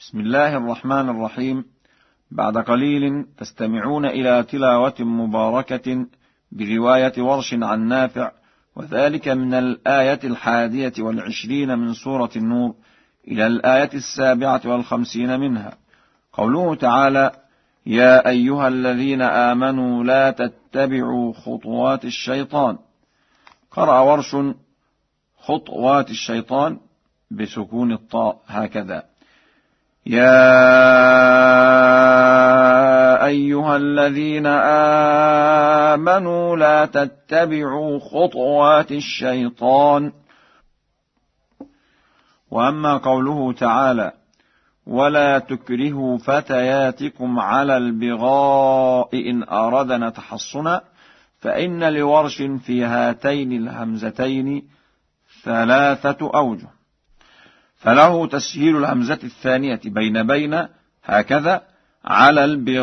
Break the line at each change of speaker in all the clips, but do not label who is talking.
بسم الله الرحمن الرحيم. بعد قليل تستمعون إلى تلاوة مباركة برواية ورش عن نافع، وذلك من الآية 21 من سورة النور إلى الآية 57 منها. قوله تعالى: يا أيها الذين آمنوا لا تتبعوا خطوات الشيطان. قرأ ورش خطوات الشيطان بسكون الطاء هكذا: يا أيها الذين آمنوا لا تتبعوا خطوات الشيطان. وأما قوله تعالى: ولا تكرهوا فتياتكم على البغاء إن أردنا تحصنا، فإن لورش في هاتين الهمزتين 3 أوجه. فله تسهيل الهمزة الثانية بين هكذا: على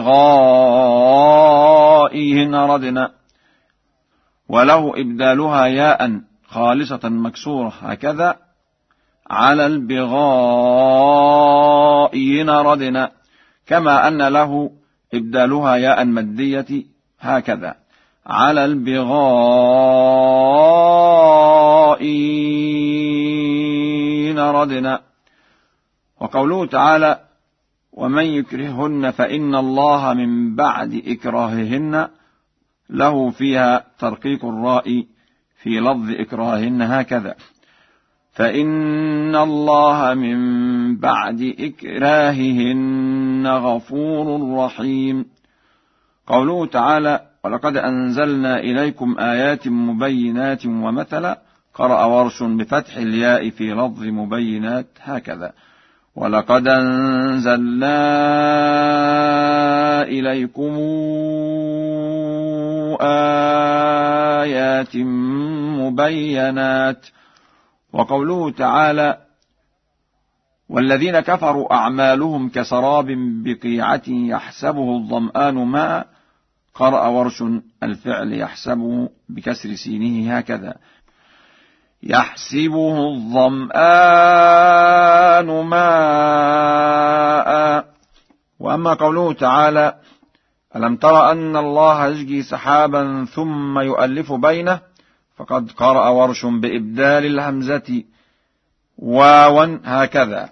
البغاء إن أردنا، وله إبدالها ياء خالصة مكسورة هكذا: على البغاء إن أردنا، كما أن له إبدالها ياء مدية هكذا: على البغاء إن أردنا. وقوله تعالى: ومن يكرههن فإن الله من بعد إكراههن، له فيها ترقيق الراء في لفظ إكراههن هكذا: فإن الله من بعد إكراههن غفور رحيم. قوله تعالى: ولقد أنزلنا إليكم آيات مبينات ومثلا. قرأ ورش بفتح الياء في لفظ مبينات هكذا: ولقد أنزلنا إليكم آيات مبينات. وقوله تعالى: والذين كفروا أعمالهم كسراب بقيعة يحسبه الظمآن ماء. قرأ ورش الفعل يحسبه بكسر سينه هكذا: يحسبه الظمآن ماء. وأما قوله تعالى: ألم تر أن الله يزجي سحابا ثم يؤلف بينه. فقد قرأ ورش بإبدال الهمزة واوا هكذا: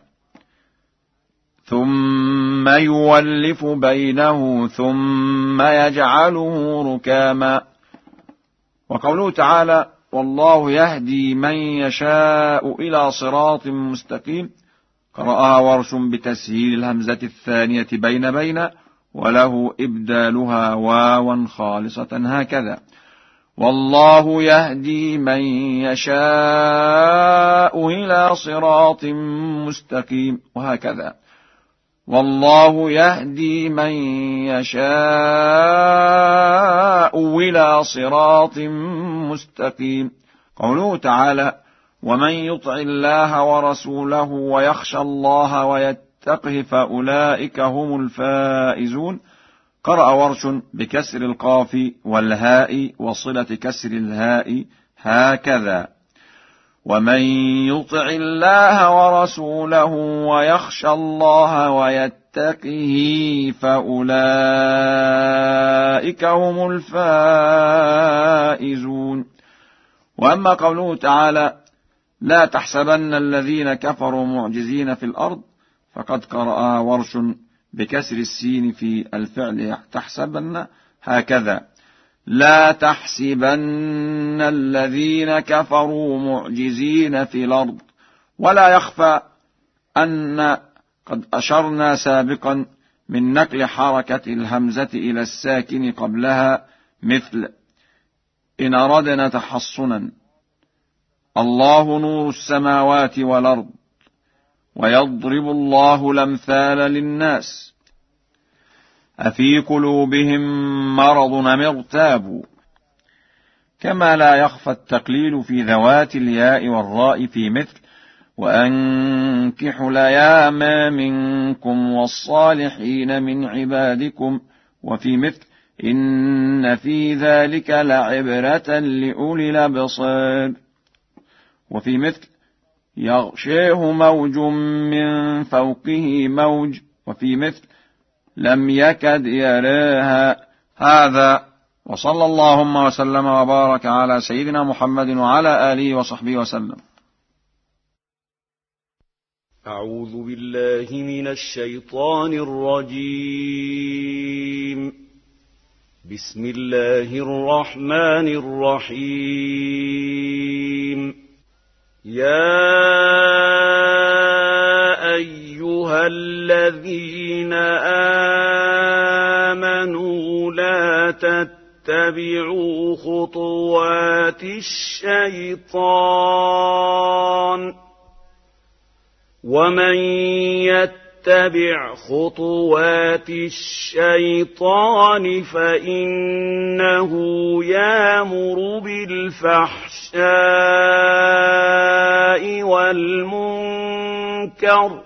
ثم يولف بينه ثم يجعله ركاما. وقوله تعالى: والله يهدي من يشاء إلى صراط مستقيم. قرأها ورش بتسهيل الهمزة الثانية بين، وله إبدالها واوا خالصة هكذا: والله يهدي من يشاء إلى صراط مستقيم، وهكذا: والله يهدي من يشاء إلى صراط مستقيم. قوله تعالى: ومن يطع الله ورسوله ويخشى الله ويتقه فأولئك هم الفائزون. قرأ ورش بكسر القاف والهاء وصلة كسر الهاء هكذا: ومن يطع الله ورسوله ويخشى الله ويتقه فأولئك هم الفائزون. وأما قوله تعالى: لا تحسبن الذين كفروا معجزين في الأرض. فقد قرأ ورش بكسر السين في الفعل تحسبن هكذا: لا تحسبن الذين كفروا معجزين في الأرض. ولا يخفى أن قد أشرنا سابقا من نقل حركة الهمزة إلى الساكن قبلها، مثل إن أردنا تحصنا: الله نور السماوات والأرض، ويضرب الله الأمثال للناس، أفي قلوبهم مرض أم ارتابوا. كما لا يخفى التقليل في ذوات الياء والراء في مثل وأنكحوا الأيام منكم والصالحين من عبادكم، وفي مثل إن في ذلك لعبرة لأولي الأبصار، وفي مثل يغشيه موج من فوقه موج، وفي مثل لم يكد يراها. هذا، وصلى اللهم وسلم وبارك على سيدنا محمد وعلى آله وصحبه وسلم.
أعوذ بالله من الشيطان الرجيم. بسم الله الرحمن الرحيم. يا أيها الذين آمنوا لا تتبعوا خطوات الشيطان، ومن يتبع خطوات الشيطان فإنه يأمر بالفحشاء والمنكر،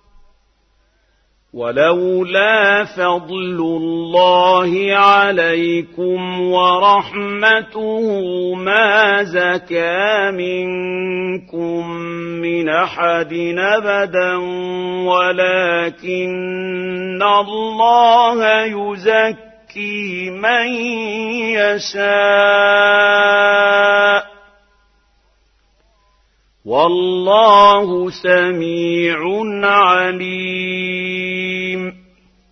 ولولا فضل الله عليكم ورحمته ما زكى منكم من أحد أبدا، ولكن الله يزكي من يشاء، والله سميع عليم.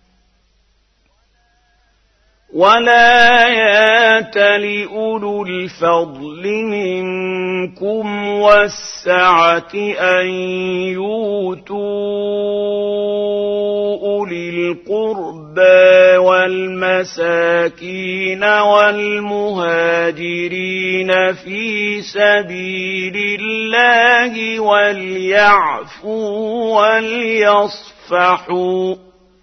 ولا يأتل أولو الفضل منكم والسعة أن يؤتوا أولي القربى والمساكين والمهاجرين في سبيل الله وليعفوا وليصفحوا.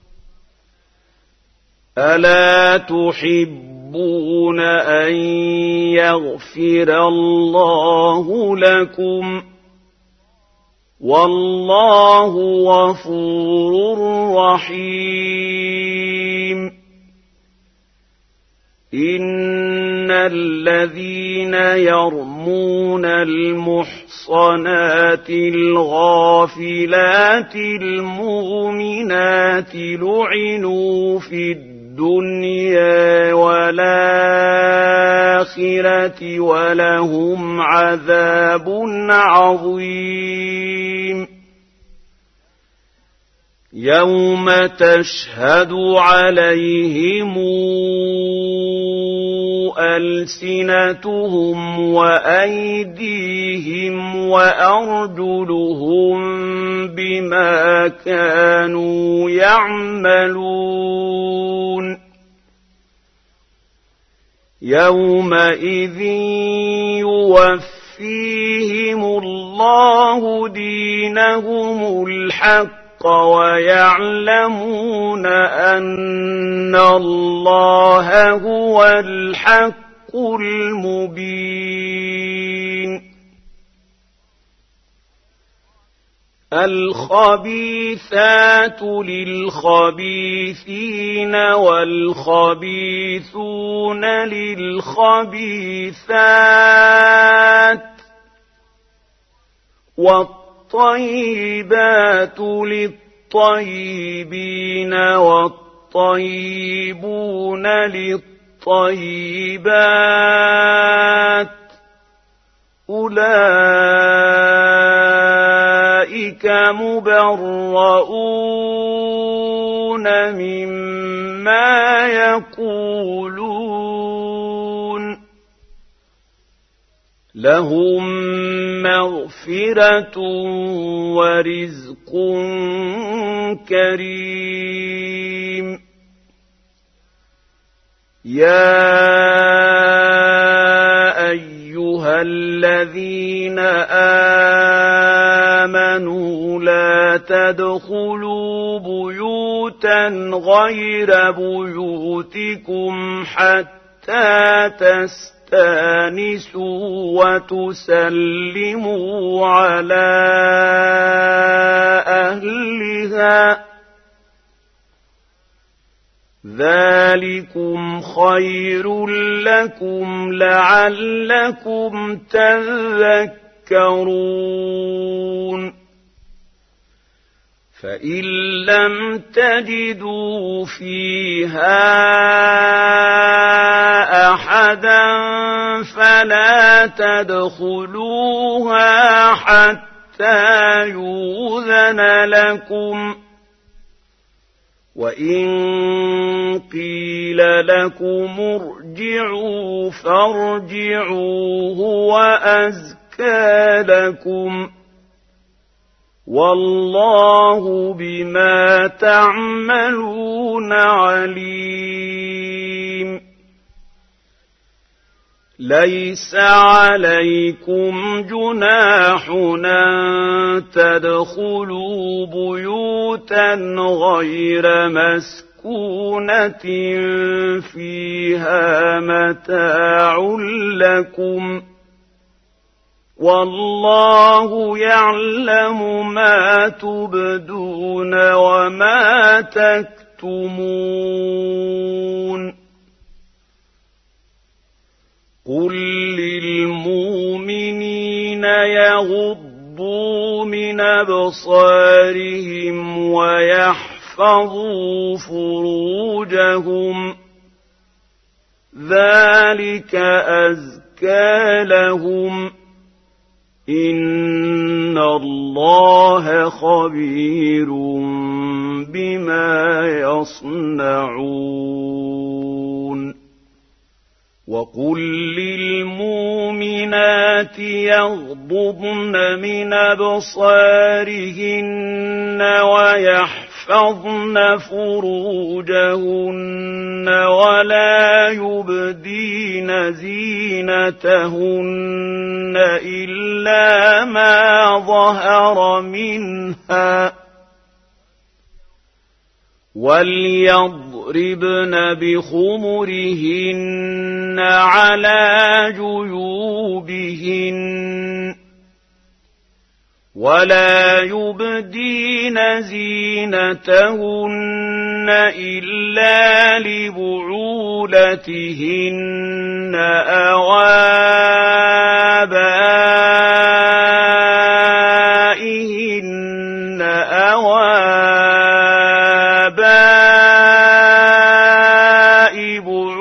ألا تحبون أن يغفر الله لكم؟ والله غفور رحيم. إن الذين يرمون المحصنات الغافلات المؤمنات لعنوا في الدنيا والآخرة ولهم عذاب عظيم. يوم تشهد عليهم ألسنتهم وأيديهم وأرجلهم بما كانوا يعملون. يومئذ يوفيهم الله دينهم الحق ويعلمون أن الله هو الحق المبين. الخبيثات للخبيثين والخبيثون للخبيثات والطيبات للطيبين والطيبون للطيبات، أولئك مبرؤون مما يقولون، لهم مغفرة ورزق كريم. يا أيها الذين آمنوا لا تدخلوا بيوتا غير بيوتكم حتى تستأنسوا وتسلموا على أهلها، ذلكم خير لكم لعلكم تذكرون. تذكرون فإن لم تجدوا فيها أحدا فلا تدخلوها حتى يؤذن لكم وإن قيل لكم ارجعوا فارجعوا هو أزكى لكم والله بما تعملون عليم ليس عليكم جناح أن تدخلوا بيوتا غير مسكونة فيها متاع لكم والله يعلم ما تبدون وما تكتمون قل للمؤمنين يغضوا من أبصارهم ويحفظوا فروجهم ذلك أزكى لهم إن الله خبير بما يصنعون وقل للمؤمنات يغضضن من أبصارهن ويحفظن فروجهن ولا يبدين زينتهن إلا ما ظهر منها وليضربن بخمرهن على جيوبهن ولا يبدين زينتهن إلا لبعولتهن أو آبائهن أو آباء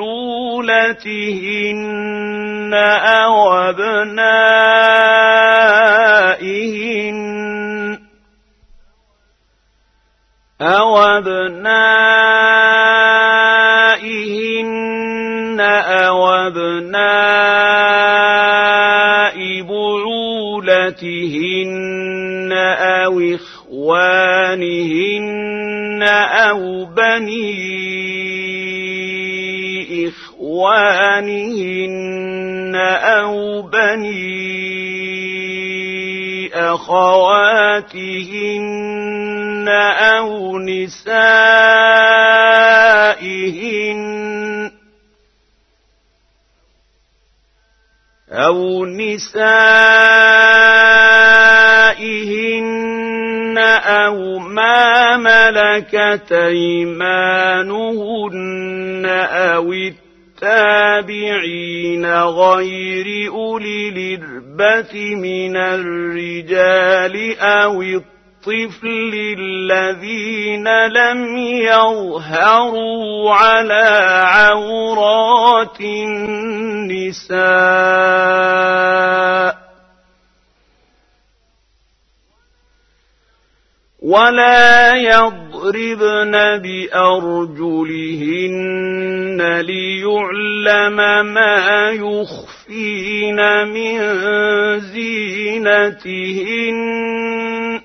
بعولتهن أو أبنائهن أو أبناء بعولتهن أو إخوانهن أو بني إخوانهن أو بني أخواتهن أو نسائهن أو ما ملكت أيمانهن أو التابعين غير أولي الإربة من الرجال أو الطفل الذين لم يظهروا على عورات النساء ولا يضربن بأرجلهن ليعلم ما يخفين من زينتهن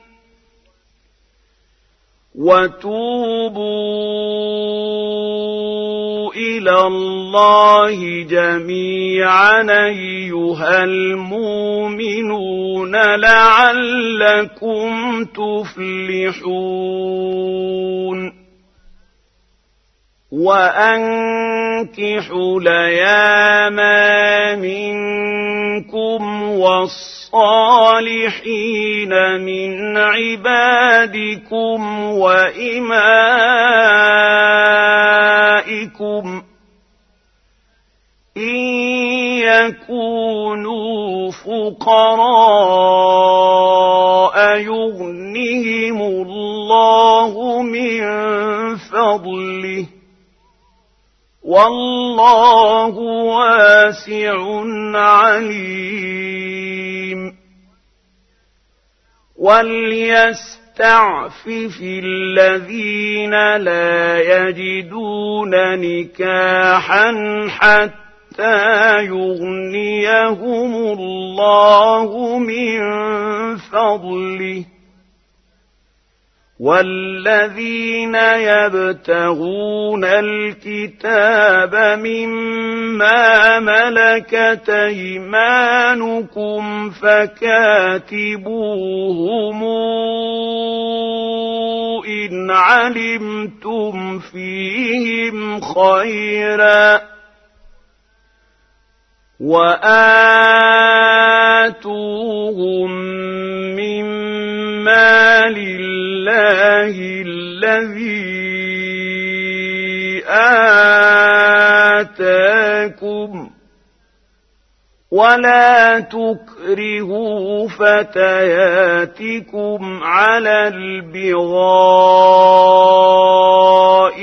وتوبوا إلى الله جميعا أيها المؤمنون لعلكم تفلحون وأنكحوا الأيام منكم والصالحين من عبادكم وإمائكم إن يكونوا الفقراء يغنهم الله من فضله والله واسع عليم وليستعفف الذين لا يجدون نكاحا حتى يغنيهم الله من فضله والذين يبتغون الكتاب مما ملكت أيمانكم فكاتبوهم إن علمتم فيهم خيرا وآتوهم مما لله الذي آتاكم ولا تكرهوا فتياتكم على البغاء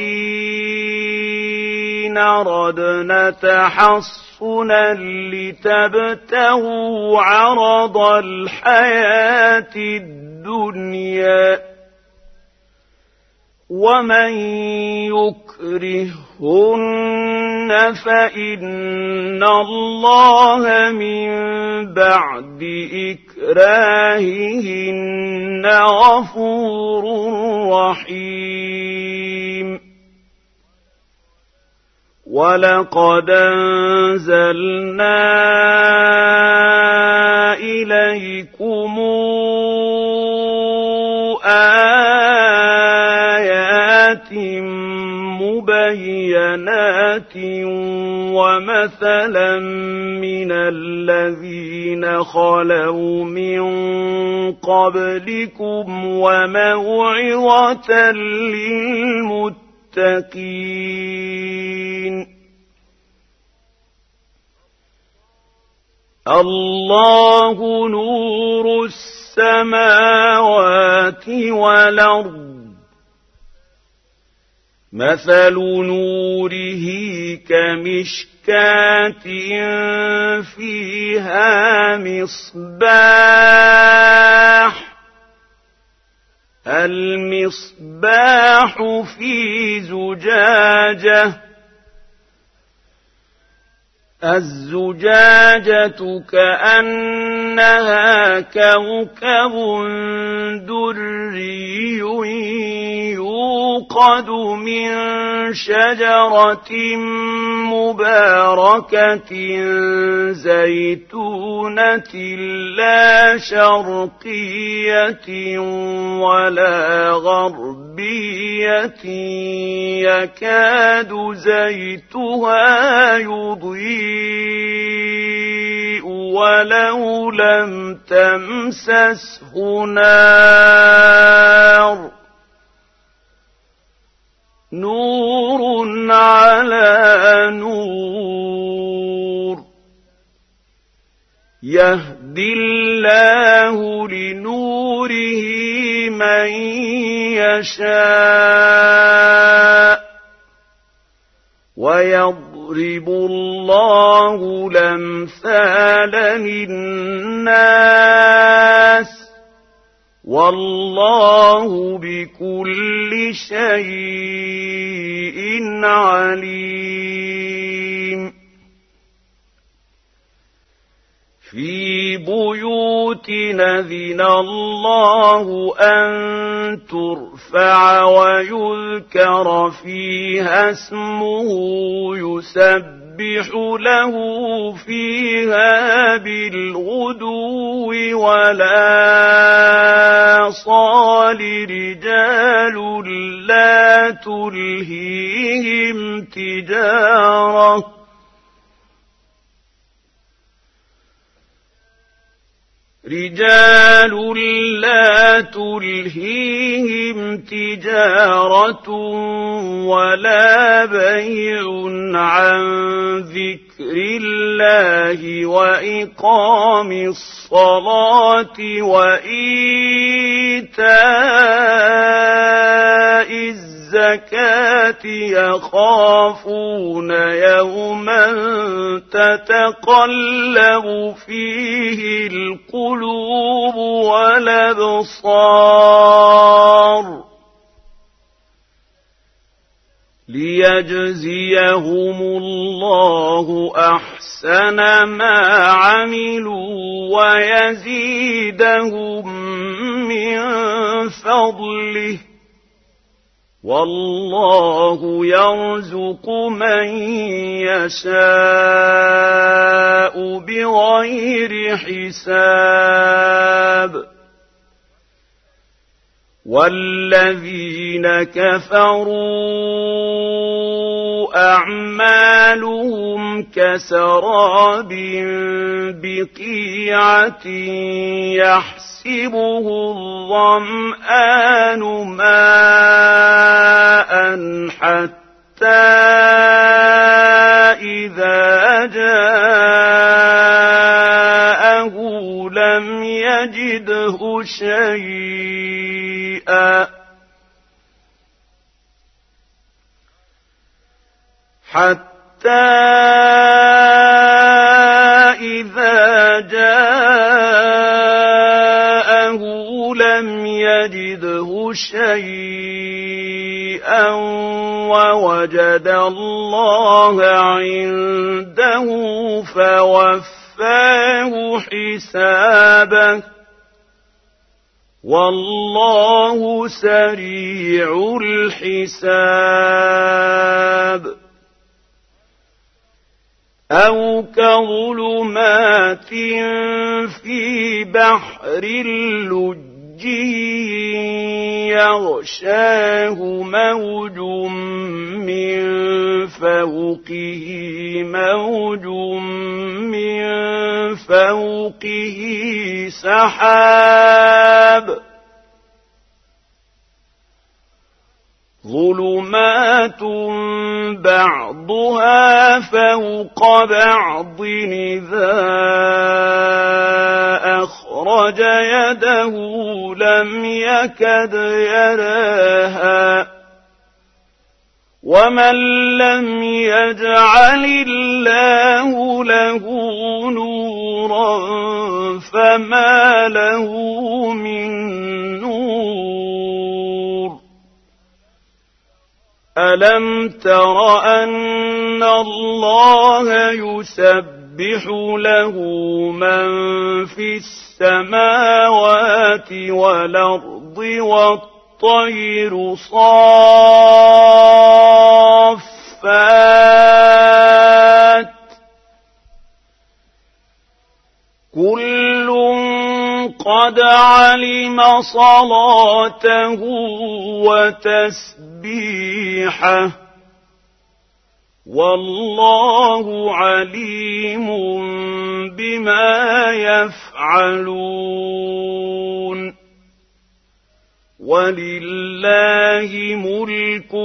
إن أردنا تحصنا لتبتغوا عرض الحياة الدنيا ومن يكرهن فإن الله من بعد إكراههن غفور رحيم ولقد أنزلنا إليكم آيات مبينات ومثلا من الذين خلوا من قبلكم وموعظة للمتقين الله نور السماوات والأرض مثل نوره كمشكاة فيها مصباح المصباح في زجاجة الزجاجة كأنها كوكب دري يوقد من شجرة مباركة زيتونة لا شرقية ولا غربية يكاد زيتها يضيء ولو لم تمسسه نار نور على نور يهدي الله لنوره من يشاء ويضرب الله الأمثال للناس والله بكل شيء عليم في بيوت أذن الله أن ترفع ويذكر فيها اسمه يسبح له فيها بالغدو والآصال رجال لا تلهيهم رجال لا تلهيهم تجارة ولا بيع عن ذكر الله وإقام الصلاة وإيتاء الزكاة يخافون يوما تتقلب فيه القلوب والأبصار ليجزيهم الله أحسن ما عملوا ويزيدهم من فضله والله يرزق من يشاء بغير حساب والذين كفروا أعمالهم كسراب بقيعة يحسبه الظمآن ماء حتى إذا جاءه لم يجده شيئا حتى إذا جاءه لم يجده شيئا ووجد الله عنده فوفاه حسابه والله سريع الحساب أو كظلمات في بحر لجي يغشاه موج من فوقه موج من فوقه سحاب ظلمات بعضها فوق بعض إذا أخرج يده لم يكد يراها ومن لم يجعل الله له نورا فما له من نور ألم تر أن الله يسبح له من في السماوات والأرض والطير صافات كل قد علم صلاته وتسبيحه والله عليم بما يفعلون ولله ملك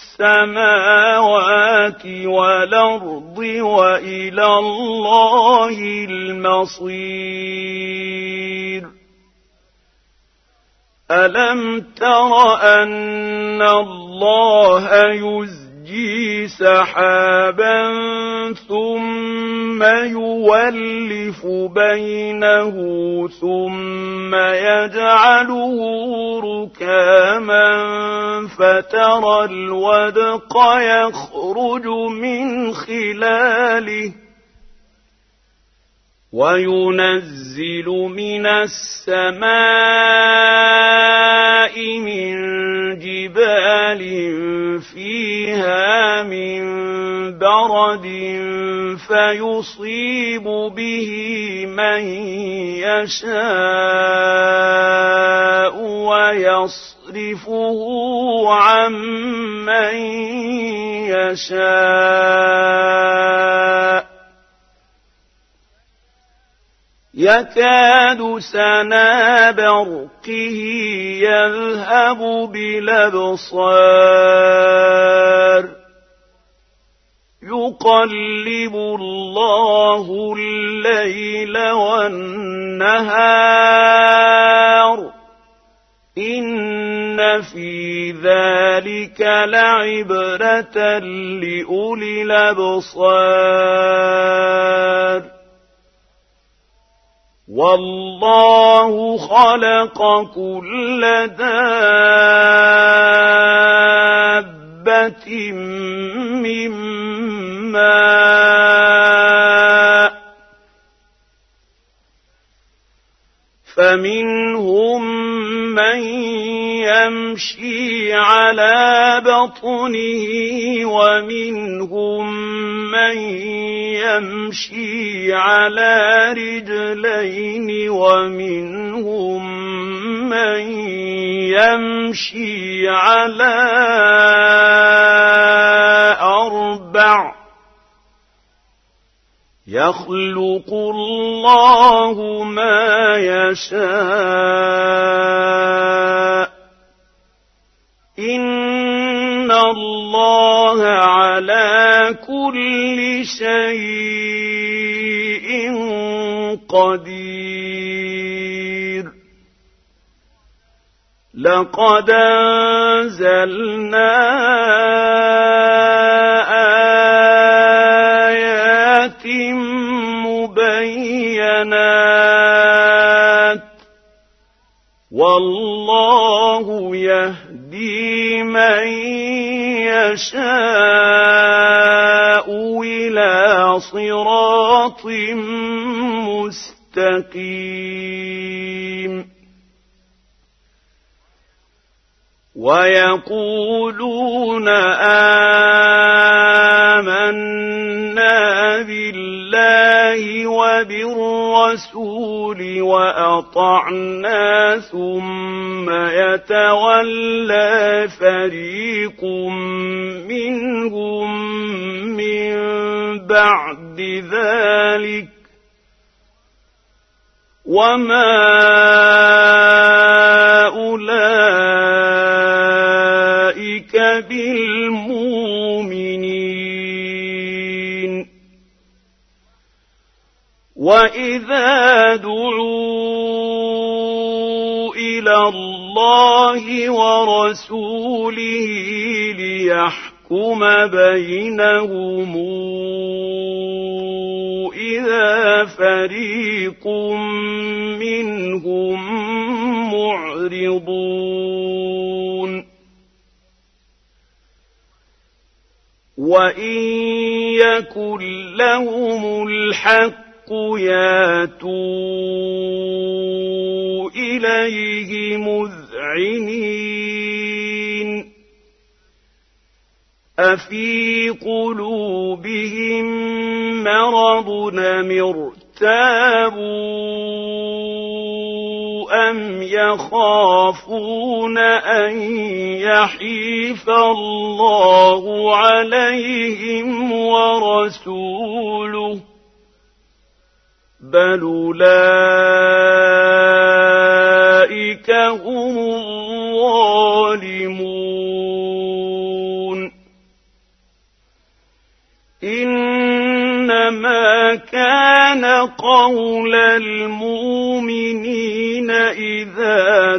السماوات والأرض وإلى الله المصير ألم تر أن الله يزجي سحابا ثم يولف بينه ثم يجعله ركاما فترى الودق يخرج من خلاله وينزل من السماء من جبال فيها من برد فيصيب به من يشاء ويصرفه عن من يشاء يكاد سنا برقه يذهب بالأبصار يقلب الله الليل والنهار إن في ذلك لعبرة لأولي الأبصار والله خلق كل دابة من ماء فمنهم من يمشي على بطنه ومنهم من يمشي على رجلين ومنهم من يمشي على أربع يخلق الله ما يشاء إن الله على كل شيء قدير لقد أنزلنا آيات مبينات والله يهدي من يشاء إلى صراط مستقيم ويقولون آمنا بالله وبالرسول وأطعنا ثم يتولى فريق منهم من بعد ذلك وما أولئك بالمؤمنين وإذا دعوا إلى الله ورسوله ليحكم بينهم إذا فريق منهم معرضون وإن يكن لهم الحق ياتوا إليه مذعنين أفي قلوبهم مرض ارتابوا أم يخافون أن يحيف الله عليهم ورسوله بل أولئك هم الظالمون إنما كان قول المؤمنين إذا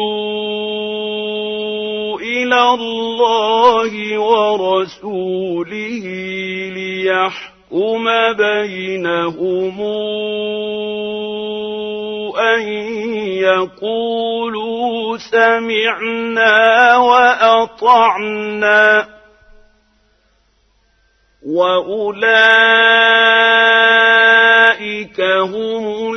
دعوا إلى الله ورسوله ليحكم بينهم أن يقولوا سمعنا وأطعنا وأولئك هم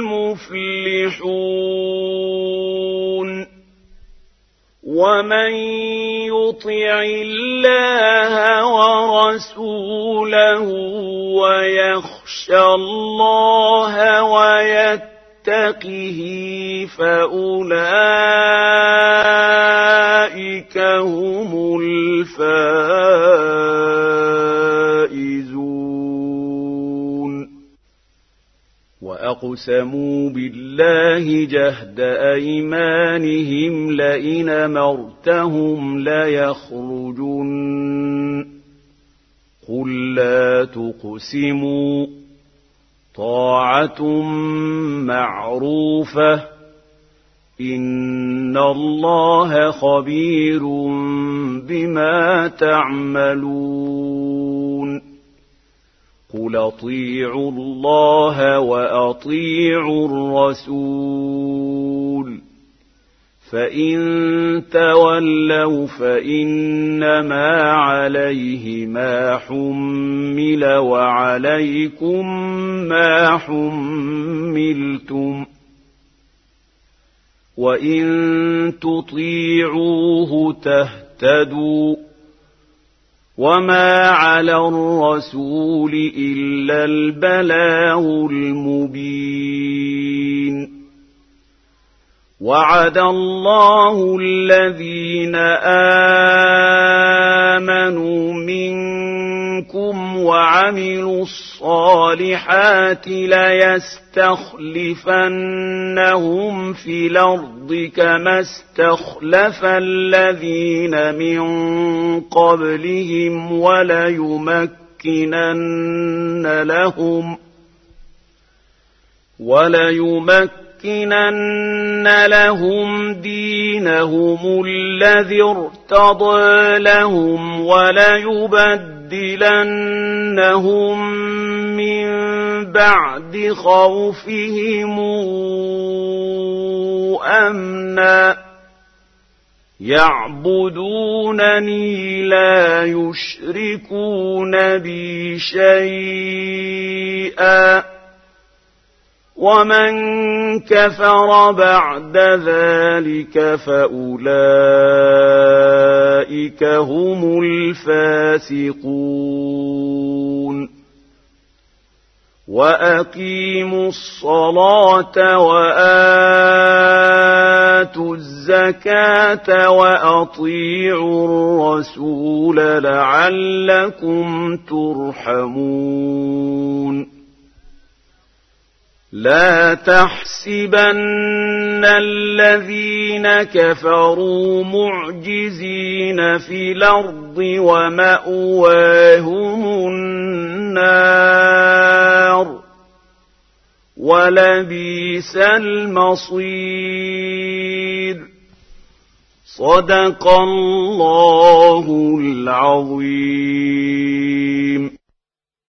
المفلحون ومن يطع الله ورسوله ويخشى الله ويتقه فأولئك هم الفائزون وأقسموا بالله جهد أيمانهم لئن أمرتهم ليخرجن قل لا تقسموا طاعة معروفة إن الله خبير بما تعملون قل أطيعوا الله وأطيعوا الرسول فإن تولوا فإنما عليه ما حمل وعليكم ما حملتم وإن تطيعوه تهتدوا وما على الرسول إلا البلاغ المبين وعد الله الذين آمنوا منكم وعملوا الصالحات ليستخلفنهم في الأرض كما استخلف الذين من قبلهم وليمكنن لهم دينهم الذي ارتضى لهم وليبدلنهم من بعد خوفهم أمنا يعبدونني لا يشركون بي شيئا ومن كفر بعد ذلك فأولئك هم الفاسقون وأقيموا الصلاة وآتوا الزكاة وأطيعوا الرسول لعلكم ترحمون لا تحسبن الذين كفروا معجزين في الأرض ومأواهم النار ولبئس المصير صدق الله العظيم.